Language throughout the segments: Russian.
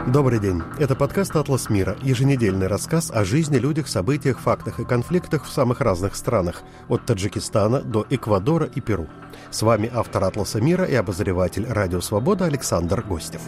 Добрый день. Это подкаст «Атлас мира», еженедельный рассказ о жизни, людях, событиях, фактах и конфликтах в самых разных странах, от Таджикистана до Эквадора и Перу. С вами автор «Атласа мира» и обозреватель «Радио Свобода» Александр Гостев.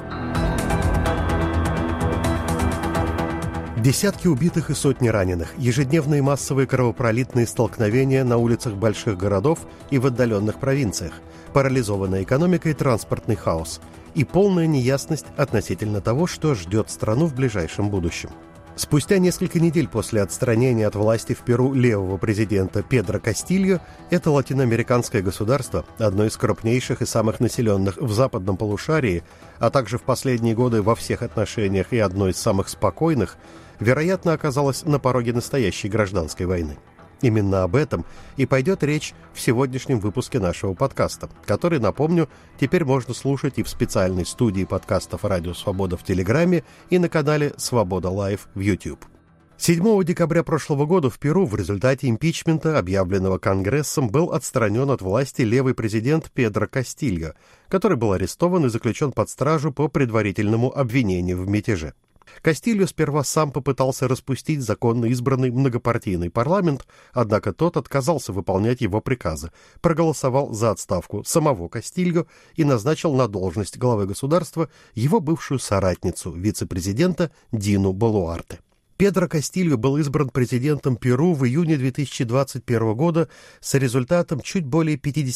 Десятки убитых и сотни раненых, ежедневные массовые кровопролитные столкновения на улицах больших городов и в отдаленных провинциях, парализованная экономика и транспортный хаос – и полная неясность относительно того, что ждет страну в ближайшем будущем. Спустя несколько недель после отстранения от власти в Перу левого президента Педро Кастильо, это латиноамериканское государство, одно из крупнейших и самых населенных в западном полушарии, а также в последние годы во всех отношениях и одно из самых спокойных, вероятно, оказалось на пороге настоящей гражданской войны. Именно об этом и пойдет речь в сегодняшнем выпуске нашего подкаста, который, напомню, теперь можно слушать и в специальной студии подкастов «Радио Свобода» в Телеграме и на канале «Свобода Лайв» в YouTube. 7 декабря прошлого года в Перу в результате импичмента, объявленного Конгрессом, был отстранен от власти левый президент Педро Кастильо, который был арестован и заключен под стражу по предварительному обвинению в мятеже. Кастильо сперва сам попытался распустить законно избранный многопартийный парламент, однако тот отказался выполнять его приказы, проголосовал за отставку самого Кастильо и назначил на должность главы государства его бывшую соратницу, вице-президента Дину Болуарте. Педро Кастильо был избран президентом Перу в июне 2021 года с результатом чуть более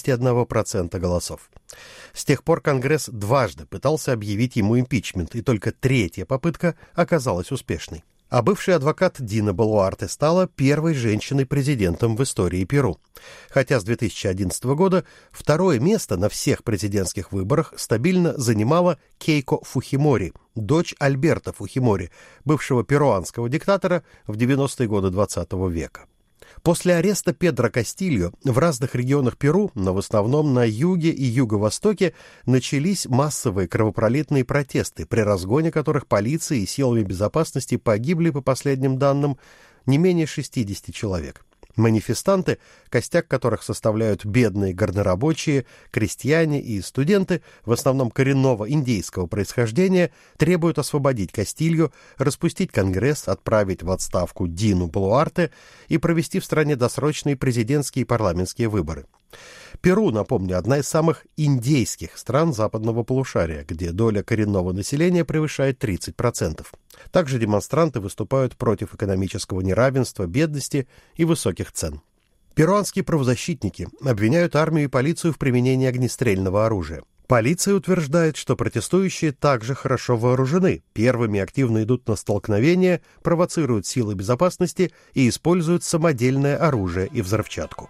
51% голосов. С тех пор Конгресс дважды пытался объявить ему импичмент, и только третья попытка оказалась успешной. А бывший адвокат Дина Болуарте стала первой женщиной-президентом в истории Перу. Хотя с 2011 года второе место на всех президентских выборах стабильно занимала Кейко Фухимори, дочь Альберто Фухимори, бывшего перуанского диктатора в 90-е годы XX века. После ареста Педро Кастильо в разных регионах Перу, но в основном на юге и юго-востоке, начались массовые кровопролитные протесты, при разгоне которых полицией и силами безопасности погибли, по последним данным, не менее 60 человек. Манифестанты, костяк которых составляют бедные горнорабочие, крестьяне и студенты, в основном коренного индейского происхождения, требуют освободить Кастильо, распустить Конгресс, отправить в отставку Дину Болуарте и провести в стране досрочные президентские и парламентские выборы. Перу, напомню, одна из самых индейских стран западного полушария, где доля коренного населения превышает 30%. Также демонстранты выступают против экономического неравенства, бедности и высоких цен. Перуанские правозащитники обвиняют армию и полицию в применении огнестрельного оружия. Полиция утверждает, что протестующие также хорошо вооружены, первыми активно идут на столкновения, провоцируют силы безопасности и используют самодельное оружие и взрывчатку.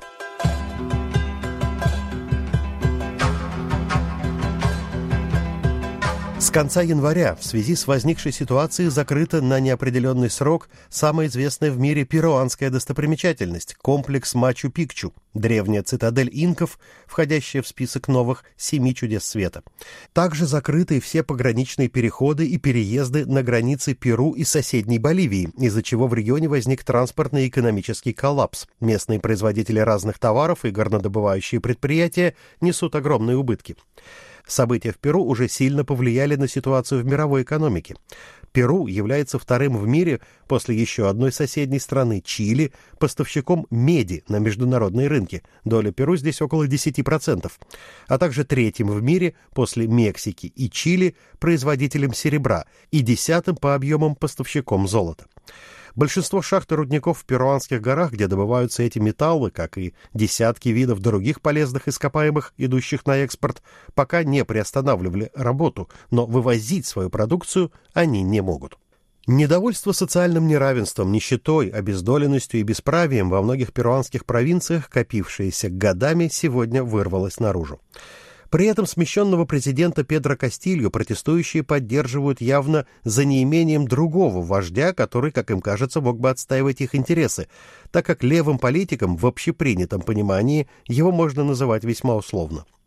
С конца января в связи с возникшей ситуацией закрыта на неопределенный срок самая известная в мире перуанская достопримечательность – комплекс Мачу-Пикчу, древняя цитадель инков, входящая в список новых 7 чудес света. Также закрыты все пограничные переходы и переезды на границе Перу и соседней Боливии, из-за чего в регионе возник транспортный и экономический коллапс. Местные производители разных товаров и горнодобывающие предприятия несут огромные убытки. События в Перу уже сильно повлияли на ситуацию в мировой экономике. Перу является вторым в мире после еще одной соседней страны, Чили, поставщиком меди на международные рынки. Доля Перу здесь около 10%. А также третьим в мире после Мексики и Чили производителем серебра и 10-м по объемам поставщиком золота. Большинство шахт и рудников в перуанских горах, где добываются эти металлы, как и десятки видов других полезных ископаемых, идущих на экспорт, пока не приостанавливали работу, но вывозить свою продукцию они не могут. Недовольство социальным неравенством, нищетой, обездоленностью и бесправием во многих перуанских провинциях, копившееся годами, сегодня вырвалось наружу. При этом смещенного президента Педро Кастильо протестующие поддерживают явно за неимением другого вождя, который, как им кажется, мог бы отстаивать их интересы, так как левым политиком в общепринятом понимании его можно называть весьма условно.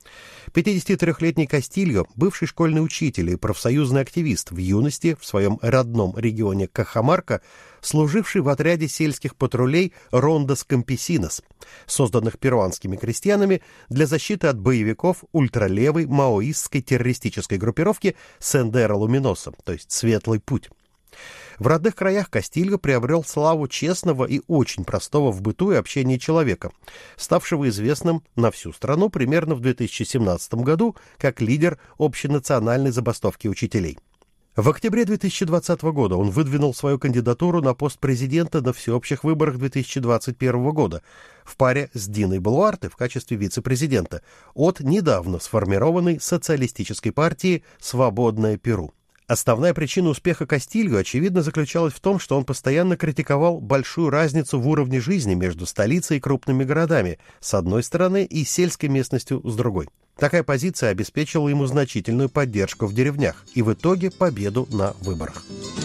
53-летний Кастильо, бывший школьный учитель и профсоюзный активист, в юности в своем родном регионе Кахамарка, служивший в отряде сельских патрулей «Рондос Кампесинос», созданных перуанскими крестьянами для защиты от боевиков ультралевой маоистской террористической группировки «Сендеро Луминоса», то есть «Светлый путь». В родных краях Кастильо приобрел славу честного и очень простого в быту и общении человека, ставшего известным на всю страну примерно в 2017 году как лидер общенациональной забастовки учителей. В октябре 2020 года он выдвинул свою кандидатуру на пост президента на всеобщих выборах 2021 года в паре с Диной Болуарте в качестве вице-президента от недавно сформированной социалистической партии «Свободное Перу». Основная причина успеха Кастильо, очевидно, заключалась в том, что он постоянно критиковал большую разницу в уровне жизни между столицей и крупными городами, с одной стороны, и сельской местностью, с другой. Такая позиция обеспечила ему значительную поддержку в деревнях и в итоге победу на выборах.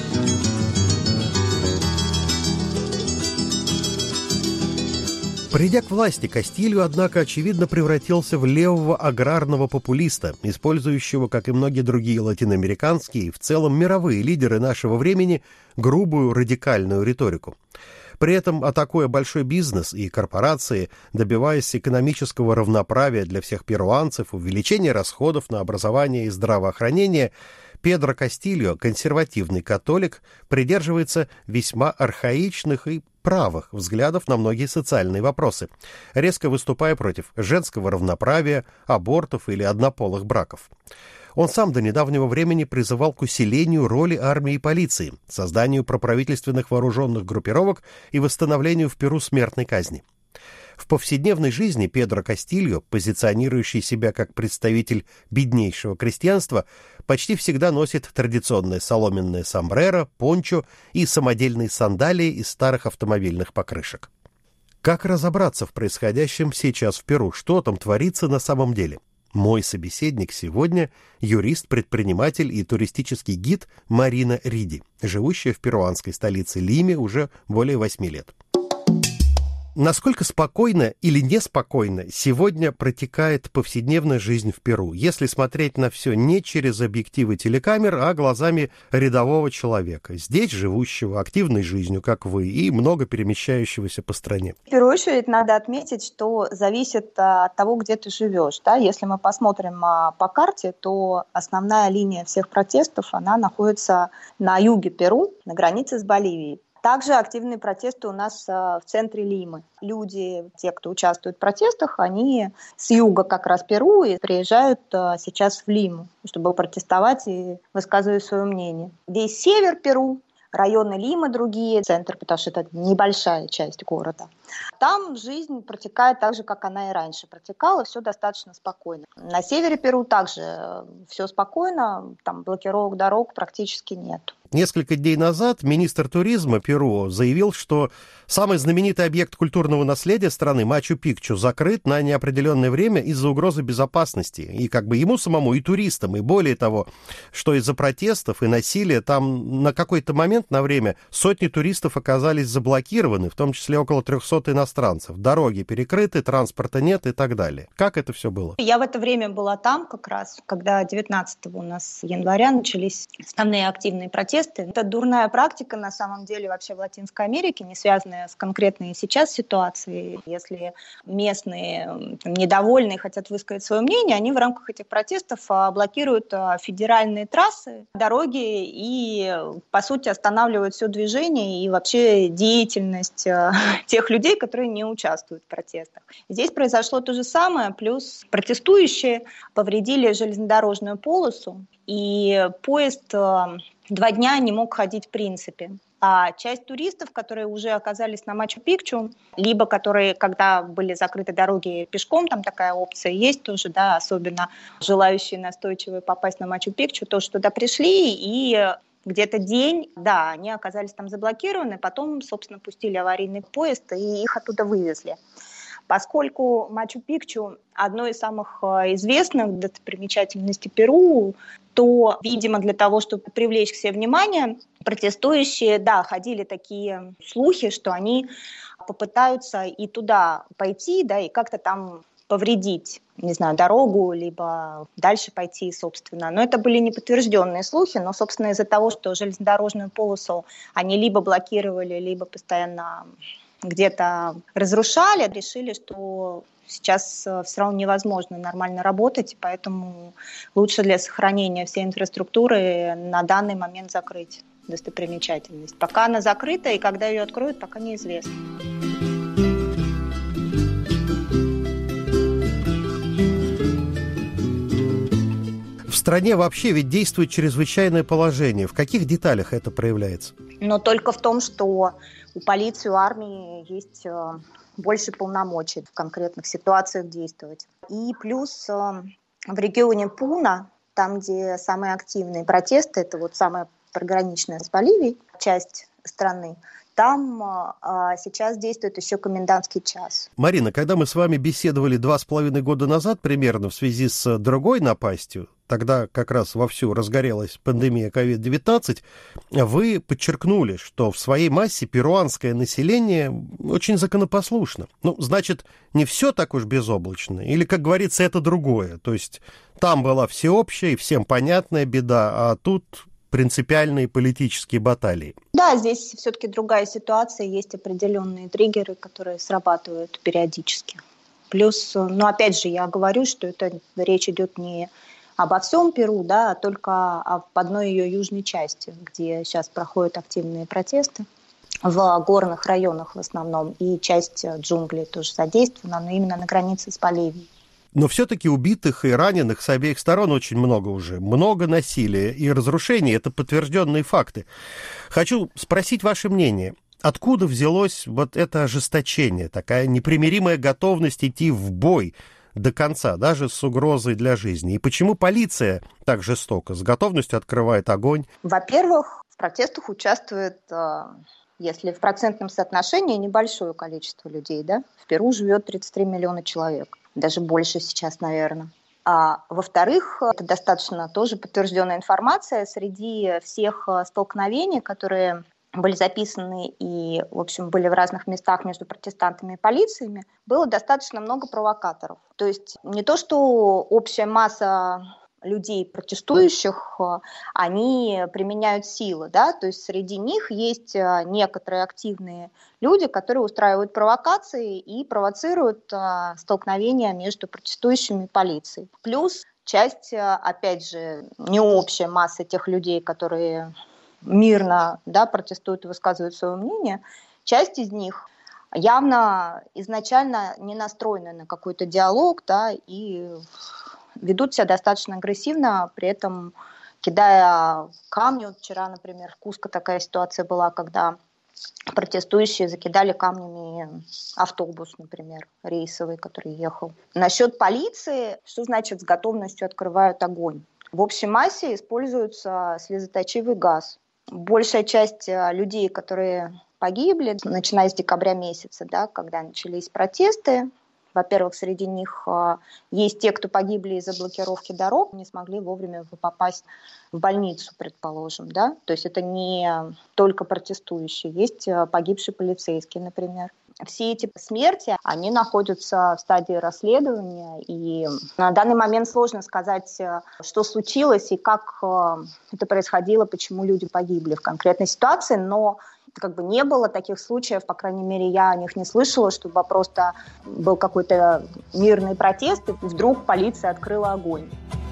Придя к власти, Кастильо, однако, очевидно превратился в левого аграрного популиста, использующего, как и многие другие латиноамериканские и в целом мировые лидеры нашего времени, грубую радикальную риторику. При этом, атакуя большой бизнес и корпорации, добиваясь экономического равноправия для всех перуанцев, увеличения расходов на образование и здравоохранение, Педро Кастильо, консервативный католик, придерживается весьма архаичных и правых взглядов на многие социальные вопросы, резко выступая против женского равноправия, абортов или однополых браков. Он сам до недавнего времени призывал к усилению роли армии и полиции, созданию проправительственных вооруженных группировок и восстановлению в Перу смертной казни. В повседневной жизни Педро Кастильо, позиционирующий себя как представитель беднейшего крестьянства, почти всегда носит традиционное соломенное сомбреро, пончо и самодельные сандалии из старых автомобильных покрышек. Как разобраться в происходящем сейчас в Перу? Что там творится на самом деле? Мой собеседник сегодня – юрист-предприниматель и туристический гид Марина Риди, живущая в перуанской столице Лиме уже более 8 лет. Насколько спокойно или неспокойно сегодня протекает повседневная жизнь в Перу, если смотреть на все не через объективы телекамер, а глазами рядового человека, здесь живущего активной жизнью, как вы, и много перемещающегося по стране? В первую очередь надо отметить, что зависит от того, где ты живешь. Да? Если мы посмотрим по карте, то основная линия всех протестов, она находится на юге Перу, на границе с Боливией. Также активные протесты у нас в центре Лимы. Люди, те, кто участвует в протестах, они с юга как раз Перу и приезжают сейчас в Лиму, чтобы протестовать и высказывать свое мнение. Весь север Перу, районы Лимы другие, центр, потому что это небольшая часть города. Там жизнь протекает так же, как она и раньше протекала, все достаточно спокойно. На севере Перу также все спокойно, там блокировок дорог практически нет. Несколько дней назад министр туризма Перу заявил, что самый знаменитый объект культурного наследия страны Мачу-Пикчу закрыт на неопределенное время из-за угрозы безопасности. И как бы ему самому, и туристам, и более того, что из-за протестов и насилия там на какой-то момент на время сотни туристов оказались заблокированы, в том числе около 300 иностранцев. Дороги перекрыты, транспорта нет и так далее. Как это все было? Я в это время была там как раз, когда 19 у нас января начались основные активные протесты. Это дурная практика, на самом деле, вообще в Латинской Америке, не связанная с конкретной сейчас ситуацией. Если местные недовольны и хотят высказать свое мнение, они в рамках этих протестов блокируют федеральные трассы, дороги и, по сути, останавливают все движение и вообще деятельность тех людей, которые не участвуют в протестах. Здесь произошло то же самое, плюс протестующие повредили железнодорожную полосу, и поезд 2 дня не мог ходить в принципе. А часть туристов, которые уже оказались на Мачу-Пикчу, либо которые, когда были закрыты дороги пешком, там такая опция есть тоже, да, особенно желающие настойчивые попасть на Мачу-Пикчу, тоже туда пришли и где-то день, да, они оказались там заблокированы, потом, собственно, пустили аварийный поезд и их оттуда вывезли. Поскольку Мачу-Пикчу одно из самых известных достопримечательностей Перу, то, видимо, для того, чтобы привлечь к себе внимание, протестующие, да, ходили такие слухи, что они попытаются и туда пойти, да, и как-то там повредить, не знаю, дорогу, либо дальше пойти, собственно. Но это были неподтвержденные слухи, но, собственно, из-за того, что железнодорожную полосу они либо блокировали, либо постоянно где-то разрушали, решили, что сейчас все равно невозможно нормально работать, поэтому лучше для сохранения всей инфраструктуры на данный момент закрыть достопримечательность. Пока она закрыта, и когда ее откроют, пока неизвестно. В стране вообще ведь действует чрезвычайное положение. В каких деталях это проявляется? Но только в том, что у полиции, у армии есть больше полномочий в конкретных ситуациях действовать. И плюс в регионе Пуна, там, где самые активные протесты, это вот самая пограничная с Боливией часть страны, там сейчас действует еще комендантский час. Марина, когда мы с вами беседовали 2,5 года назад примерно в связи с другой напастью, тогда как раз вовсю разгорелась пандемия COVID-19, вы подчеркнули, что в своей массе перуанское население очень законопослушно. Ну, значит, не все так уж безоблачно, или, как говорится, это другое. То есть там была всеобщая и всем понятная беда, а тут принципиальные политические баталии. Да, здесь все-таки другая ситуация, есть определенные триггеры, которые срабатывают периодически. Плюс, ну опять же, я говорю, что это речь идет не обо всем Перу, да, а только об одной ее южной части, где сейчас проходят активные протесты. В горных районах в основном, и часть джунглей тоже задействована, но именно на границе с Боливией. Но все-таки убитых и раненых с обеих сторон очень много уже. Много насилия и разрушений. Это подтвержденные факты. Хочу спросить ваше мнение. Откуда взялось вот это ожесточение, такая непримиримая готовность идти в бой до конца, даже с угрозой для жизни? И почему полиция так жестоко, с готовностью открывает огонь? Во-первых, в протестах участвует, если в процентном соотношении, небольшое количество людей. Да? В Перу живет 33 миллиона человек. Даже больше сейчас, наверное. А во-вторых, это достаточно тоже подтвержденная информация. Среди всех столкновений, которые были записаны и, в общем, были в разных местах между протестантами и полициями, было достаточно много провокаторов. То есть не то, что общая масса людей, протестующих, они применяют силы, да, то есть среди них есть некоторые активные люди, которые устраивают провокации и провоцируют столкновения между протестующими и полицией. Плюс часть, опять же, не общая масса тех людей, которые мирно, да, протестуют и высказывают свое мнение, часть из них явно изначально не настроены на какой-то диалог, да, и ведут себя достаточно агрессивно, при этом кидая камни. Вот вчера, например, в Куско такая ситуация была, когда протестующие закидали камнями автобус, например, рейсовый, который ехал. Насчет полиции, что значит с готовностью открывают огонь? В общей массе используется слезоточивый газ. Большая часть людей, которые погибли, начиная с декабря месяца, да, когда начались протесты, во-первых, среди них есть те, кто погибли из-за блокировки дорог, не смогли вовремя попасть в больницу, предположим. Да? То есть это не только протестующие. Есть погибшие полицейские, например. Все эти смерти, они находятся в стадии расследования, и на данный момент сложно сказать, что случилось и как это происходило, почему люди погибли в конкретной ситуации, но как бы не было таких случаев, по крайней мере, я о них не слышала, чтобы просто был какой-то мирный протест, и вдруг полиция открыла огонь.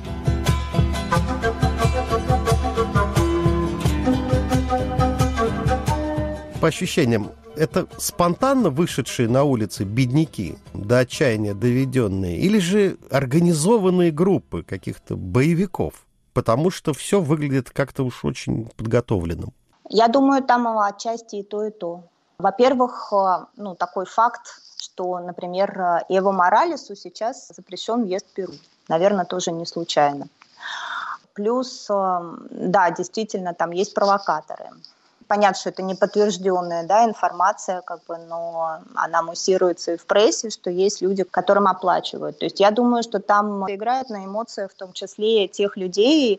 По ощущениям, это спонтанно вышедшие на улицы бедняки, до отчаяния доведенные, или же организованные группы каких-то боевиков? Потому что все выглядит как-то уж очень подготовленным. Я думаю, там отчасти и то, и то. Во-первых, такой факт, что, например, Эво Моралесу сейчас запрещен въезд в Перу. Наверное, тоже не случайно. Плюс, да, действительно, там есть провокаторы. Понятно, что это не подтвержденная, да, информация, но она муссируется и в прессе, что есть люди, которым оплачивают. То есть я думаю, что там играют на эмоциях, в том числе тех людей,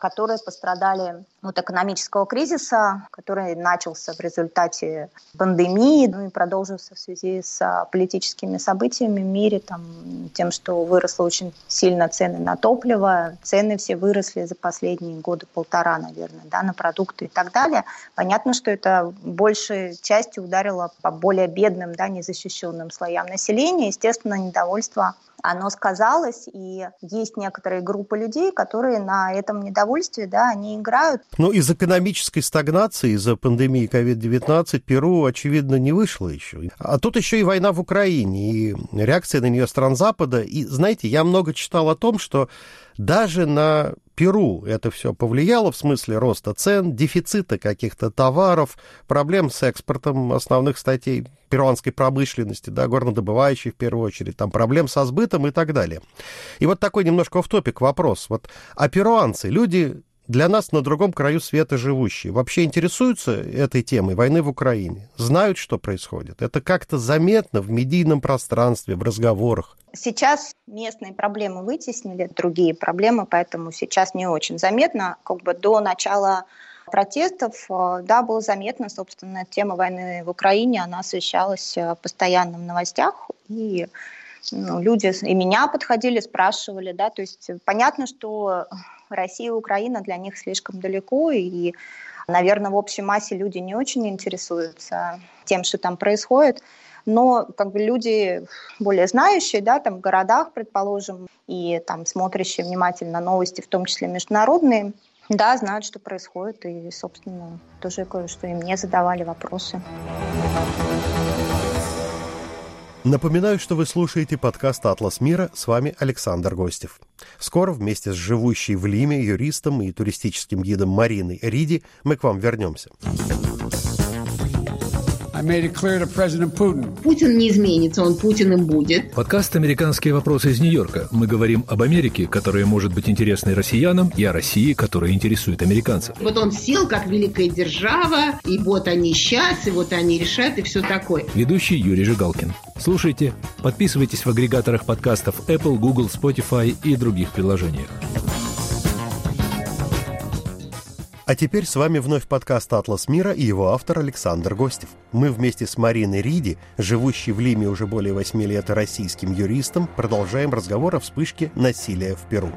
которые пострадали от экономического кризиса, который начался в результате пандемии, и продолжился в связи с политическими событиями в мире, тем, что выросло очень сильно цены на топливо, цены все выросли за последние года полтора, наверное, на продукты и так далее. Понятно, что это большей частью ударило по более бедным, незащищенным слоям населения. Естественно, недовольство оно сказалось, и есть некоторые группы людей, которые на этом недовольстве, они играют. Из экономической стагнации, из-за пандемии COVID-19 Перу, очевидно, не вышло еще. А тут еще и война в Украине, и реакция на нее стран Запада. И, знаете, я много читал о том, что даже на Перу это все повлияло в смысле роста цен, дефицита каких-то товаров, проблем с экспортом основных статей перуанской промышленности, горнодобывающей в первую очередь, проблем со сбытом и так далее. И вот такой немножко офф-топик вопрос. А перуанцы, люди для нас на другом краю света живущие, вообще интересуются этой темой войны в Украине? Знают, что происходит? Это как-то заметно в медийном пространстве, в разговорах? Сейчас местные проблемы вытеснили другие проблемы, поэтому сейчас не очень заметно. До начала протестов, было заметно, собственно, тема войны в Украине, она освещалась постоянно в новостях, и люди и меня подходили, спрашивали, то есть понятно, что Россия и Украина для них слишком далеко, и, наверное, в общей массе люди не очень интересуются тем, что там происходит, но люди более знающие, в городах, предположим, и смотрящие внимательно новости, в том числе международные, знают, что происходит, и, собственно, тоже кое-что и мне задавали вопросы. Напоминаю, что вы слушаете подкаст «Атлас мира». С вами Александр Гостев. Скоро вместе с живущей в Лиме юристом и туристическим гидом Мариной Риди мы к вам вернемся. Путин не изменится, он Путиным будет. Подкаст «Американские вопросы» из Нью-Йорка. Мы говорим об Америке, которая может быть интересной россиянам, и о России, которая интересует американцев. Он сел как великая держава, и они сейчас, и они решат, и все такое. Ведущий Юрий Жигалкин. Слушайте, подписывайтесь в агрегаторах подкастов Apple, Google, Spotify и других приложениях. А теперь с вами вновь подкаст «Атлас мира» и его автор Александр Гостев. Мы вместе с Мариной Риди, живущей в Лиме уже более 8 лет российским юристом, продолжаем разговор о вспышке насилия в Перу.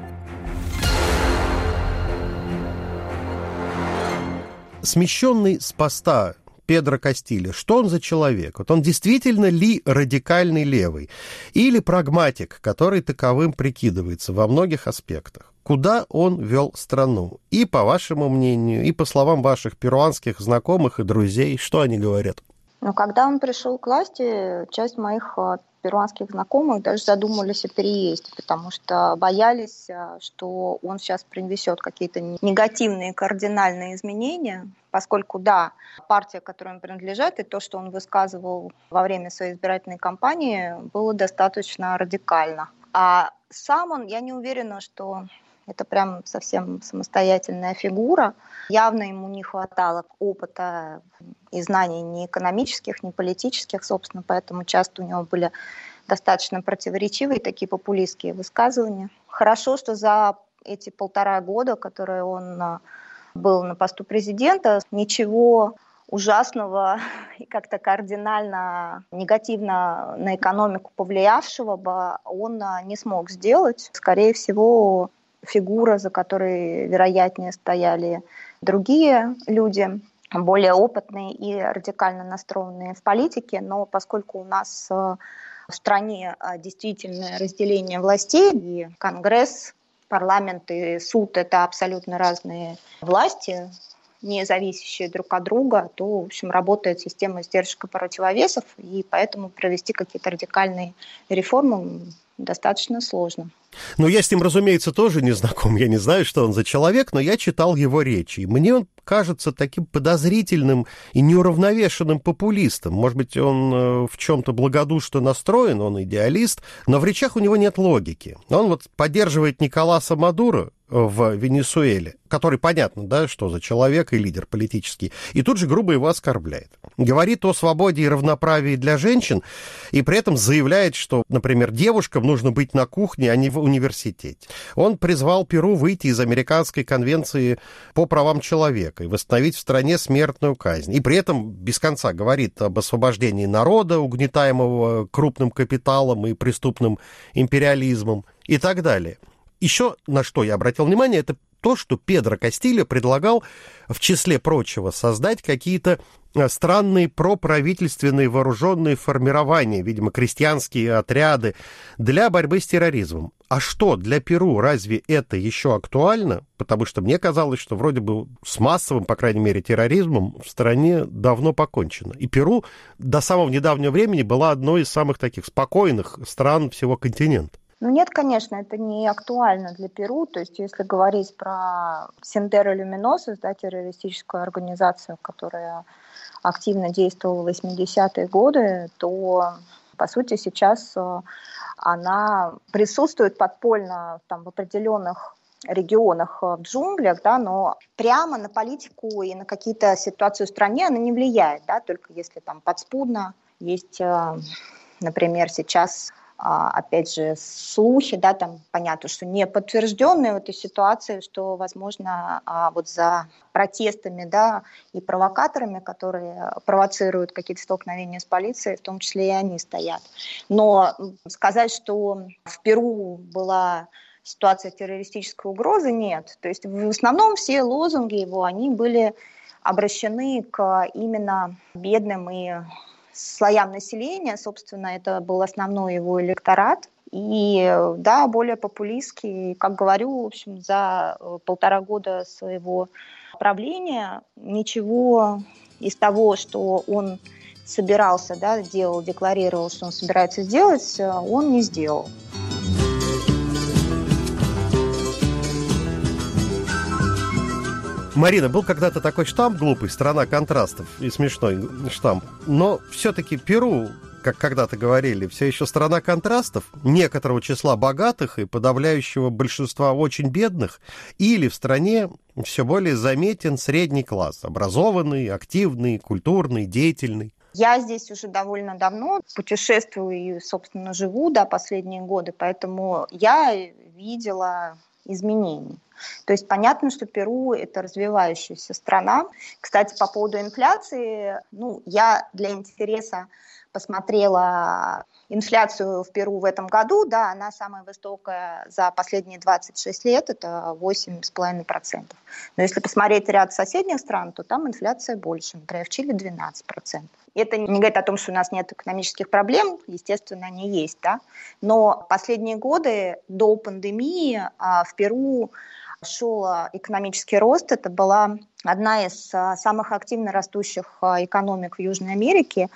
Смещенный с поста Педро Кастильо, что он за человек? Он действительно ли радикальный левый? Или прагматик, который таковым прикидывается во многих аспектах? Куда он вел страну? И по вашему мнению, и по словам ваших перуанских знакомых и друзей, что они говорят? Когда он пришел к власти, часть моих перуанских знакомых даже задумались о переезде, потому что боялись, что он сейчас принесет какие-то негативные кардинальные изменения, поскольку, партия, которой он принадлежит, и то, что он высказывал во время своей избирательной кампании, было достаточно радикально. А сам он, я не уверена, что это прям совсем самостоятельная фигура. Явно ему не хватало опыта и знаний ни экономических, ни политических, собственно, поэтому часто у него были достаточно противоречивые такие популистские высказывания. Хорошо, что за эти 1,5 года, которые он был на посту президента, ничего ужасного и как-то кардинально негативно на экономику повлиявшего бы он не смог сделать. Скорее всего, фигура, за которой, вероятнее, стояли другие люди, более опытные и радикально настроенные в политике, но поскольку у нас в стране действительно разделение властей, и Конгресс, парламент и суд – это абсолютно разные власти, не зависящие друг от друга, то, в общем, работает система сдержек и противовесов, и поэтому провести какие-то радикальные реформы достаточно сложно. Я с ним, разумеется, тоже не знаком. Я не знаю, что он за человек, но я читал его речи. И мне он кажется таким подозрительным и неуравновешенным популистом. Может быть, он в чем-то благодушно настроен, он идеалист, но в речах у него нет логики. Он поддерживает Николаса Мадуро в Венесуэле, который, понятно, что за человек и лидер политический, и тут же грубо его оскорбляет. Говорит о свободе и равноправии для женщин, и при этом заявляет, что, например, девушкам нужно быть на кухне, а не в университете. Он призвал Перу выйти из Американской конвенции по правам человека и восстановить в стране смертную казнь. И при этом без конца говорит об освобождении народа, угнетаемого крупным капиталом и преступным империализмом и так далее. Еще на что я обратил внимание, это то, что Педро Кастильо предлагал, в числе прочего, создать какие-то странные проправительственные вооруженные формирования, видимо, крестьянские отряды для борьбы с терроризмом. А что, для Перу разве это еще актуально? Потому что мне казалось, что вроде бы с массовым, по крайней мере, терроризмом в стране давно покончено. И Перу до самого недавнего времени была одной из самых таких спокойных стран всего континента. Ну нет, конечно, это не актуально для Перу. То есть если говорить про Сендеро Люминосос, да, террористическую организацию, которая активно действовала в 80-е годы, то, по сути, сейчас она присутствует подпольно там, в определенных регионах в джунглях, да, но прямо на политику и на какие-то ситуации в стране она не влияет, да, только если там подспудно есть, например, сейчас... опять же, слухи, да, там понятно, что не подтвержденные в этой ситуации, что, возможно, вот за протестами, да, и провокаторами, которые провоцируют какие-то столкновения с полицией, в том числе и они стоят. Но сказать, что в Перу была ситуация террористической угрозы, нет. То есть в основном все лозунги его, они были обращены к именно бедным и слоям населения, собственно, это был основной его электорат. И, да, более популистский, как говорю, в общем, за 1,5 года своего правления ничего из того, что он собирался, да, делал, декларировал, что он собирается сделать, он не сделал. Марина, был когда-то такой штамп глупый, страна контрастов, и смешной штамп, но все-таки Перу, как когда-то говорили, все еще страна контрастов, некоторого числа богатых и подавляющего большинства очень бедных, или в стране все более заметен средний класс, образованный, активный, культурный, деятельный. Я здесь уже довольно давно путешествую и, собственно, живу, да, последние годы, поэтому я видела изменений. То есть понятно, что Перу – это развивающаяся страна. Кстати, по поводу инфляции, я для интереса посмотрела инфляцию в Перу в этом году, да, она самая высокая за последние 26 лет, это 8,5%. Но если посмотреть ряд соседних стран, то там инфляция больше, например, в Чили 12%. Это не говорит о том, что у нас нет экономических проблем, естественно, они есть, да, но последние годы до пандемии в Перу шел экономический рост, это была одна из самых активно растущих экономик в Южной Америке,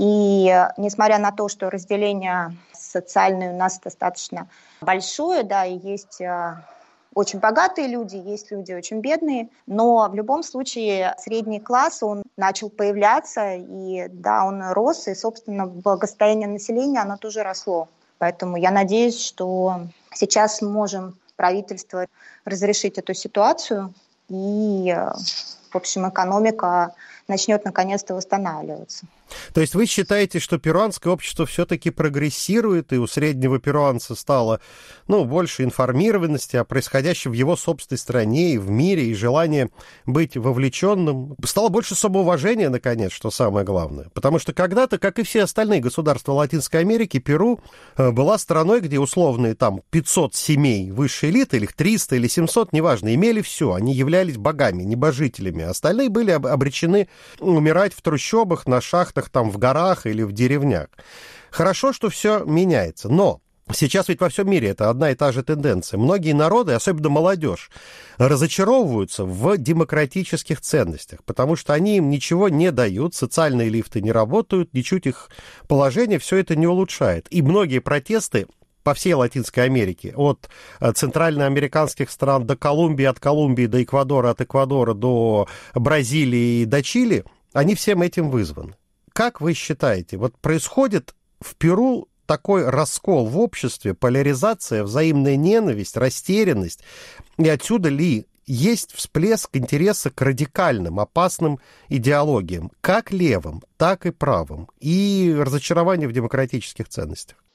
и несмотря на то, что разделение социальное у нас достаточно большое, да, и есть очень богатые люди, есть люди очень бедные, но в любом случае средний класс, он начал появляться, и да, он рос, и, собственно, благосостояние населения, оно тоже росло. Поэтому я надеюсь, что сейчас сможем правительство разрешить эту ситуацию, и, в общем, экономика начнет наконец-то восстанавливаться. То есть вы считаете, что перуанское общество все-таки прогрессирует, и у среднего перуанца стало, больше информированности о происходящем в его собственной стране и в мире, и желание быть вовлеченным? Стало больше самоуважения, наконец, что самое главное. Потому что когда-то, как и все остальные государства Латинской Америки, Перу была страной, где условные там 500 семей высшей элиты, или 300, или 700, неважно, имели все. Они являлись богами, небожителями. Остальные были обречены умирать в трущобах, на шахтах, там в горах или в деревнях. Хорошо, что все меняется, но сейчас ведь во всем мире это одна и та же тенденция. Многие народы, особенно молодежь, разочаровываются в демократических ценностях, потому что они им ничего не дают, социальные лифты не работают, ничуть их положение все это не улучшает. И многие протесты по всей Латинской Америке, от центральноамериканских стран до Колумбии, от Колумбии до Эквадора, от Эквадора до Бразилии и до Чили, они всем этим вызваны. Как вы считаете, происходит в Перу такой раскол в обществе, поляризация, взаимная ненависть, растерянность, и отсюда ли есть всплеск интереса к радикальным, опасным идеологиям, как левым, так и правым, и разочарование в демократических ценностях?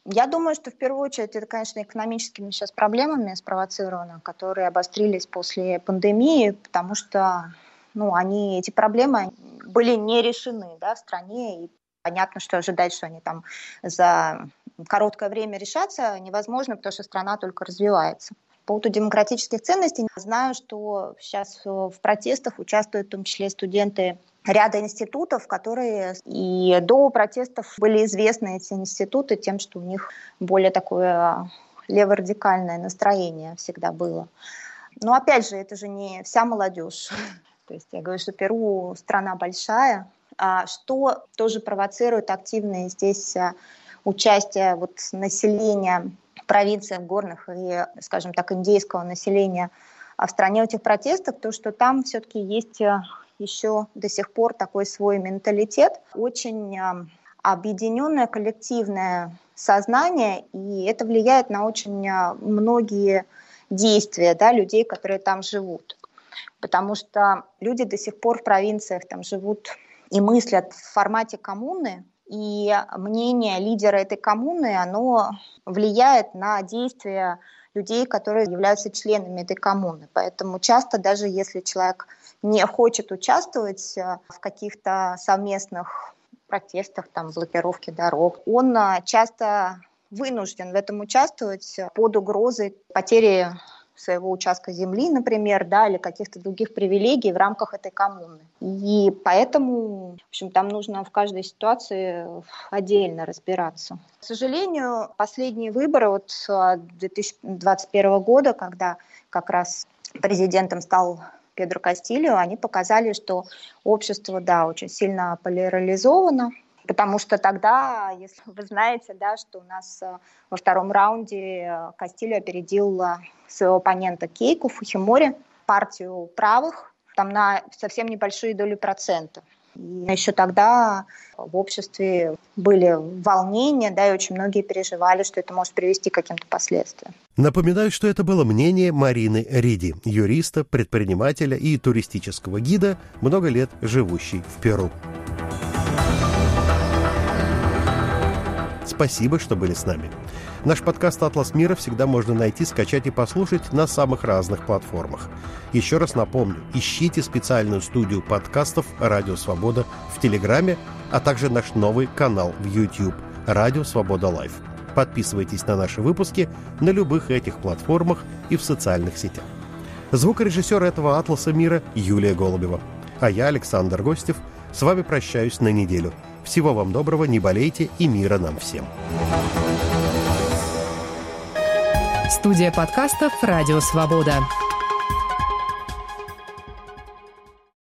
Я думаю, что в первую очередь это, конечно, экономическими сейчас проблемами спровоцировано, которые обострились после пандемии, потому что эти проблемы были не решены, да, в стране, и понятно, что ожидать, что они там за короткое время решатся, невозможно, потому что страна только развивается. По поводу демократических ценностей знаю, что сейчас в протестах участвуют в том числе студенты ряда институтов, которые и до протестов были известны, эти институты, тем, что у них более такое леворадикальное настроение всегда было. Но опять же, это же не вся молодежь. То есть я говорю, что Перу страна большая, что тоже провоцирует активное здесь участие населения провинций горных и, скажем так, индейского населения в стране в этих протестах, то, что там все-таки есть еще до сих пор такой свой менталитет, очень объединенное коллективное сознание, и это влияет на очень многие действия, да, людей, которые там живут. Потому что люди до сих пор в провинциях там живут и мыслят в формате коммуны, и мнение лидера этой коммуны, оно влияет на действия людей, которые являются членами этой коммуны. Поэтому часто, даже если человек не хочет участвовать в каких-то совместных протестах, блокировке дорог, он часто вынужден в этом участвовать под угрозой потери своего участка земли, например, да, или каких-то других привилегий в рамках этой коммуны. И поэтому, в общем, там нужно в каждой ситуации отдельно разбираться. К сожалению, последние выборы 2021 года, когда как раз президентом стал Педро Кастильо, они показали, что общество, да, очень сильно поляризовано. Потому что тогда, если вы знаете, да, что у нас во втором раунде Кастильо опередил своего оппонента Кейко Фухимори, партию правых, там на совсем небольшую долю процента. И еще тогда в обществе были волнения, да, и очень многие переживали, что это может привести к каким-то последствиям. Напоминаю, что это было мнение Марины Риди, юриста, предпринимателя и туристического гида, много лет живущей в Перу. Спасибо, что были с нами. Наш подкаст «Атлас мира» всегда можно найти, скачать и послушать на самых разных платформах. Еще раз напомню, ищите специальную студию подкастов «Радио Свобода» в Телеграме, а также наш новый канал в YouTube «Радио Свобода Лайв». Подписывайтесь на наши выпуски на любых этих платформах и в социальных сетях. Звукорежиссер этого «Атласа мира» Юлия Голубева. А я, Александр Гостев, с вами прощаюсь на неделю. Всего вам доброго, не болейте и мира нам всем. Студия подкастов «Радио Свобода».